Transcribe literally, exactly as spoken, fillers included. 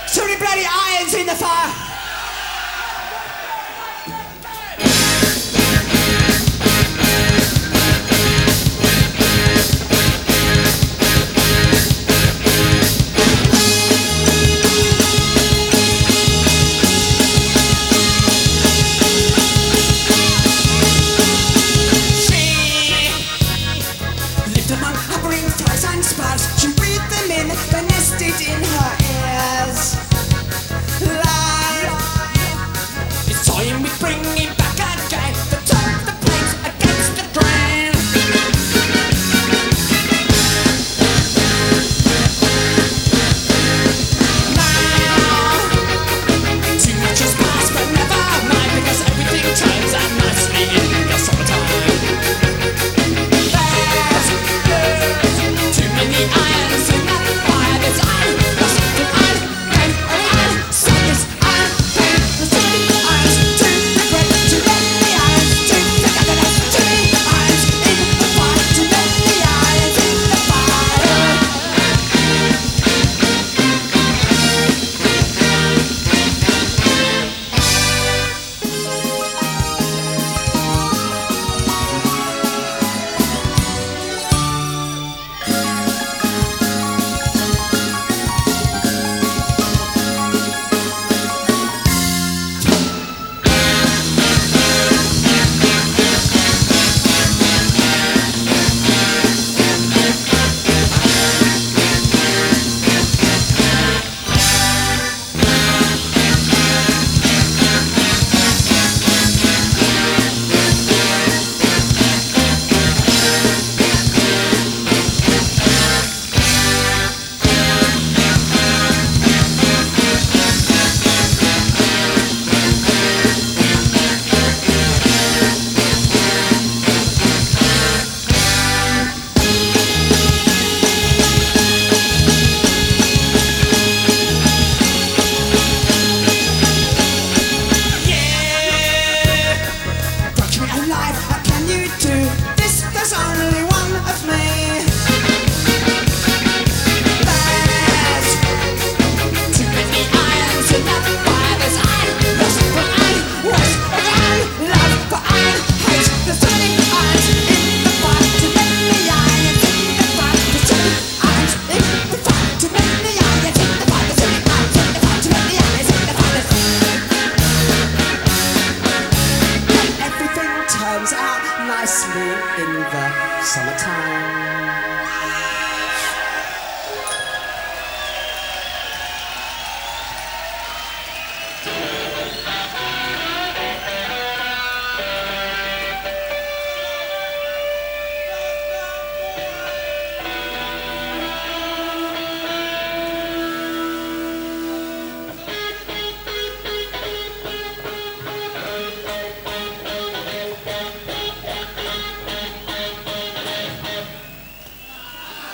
Too many bloody irons in the fire. Among hovering flies and sparks, she breathed them in, they nested in her ears. Life, it's time we bring it back again, to turn the planes against the drain. Now, too much has passed, but never mind, because everything turns out nicely in the summertime. Turns out nicely in the summertime.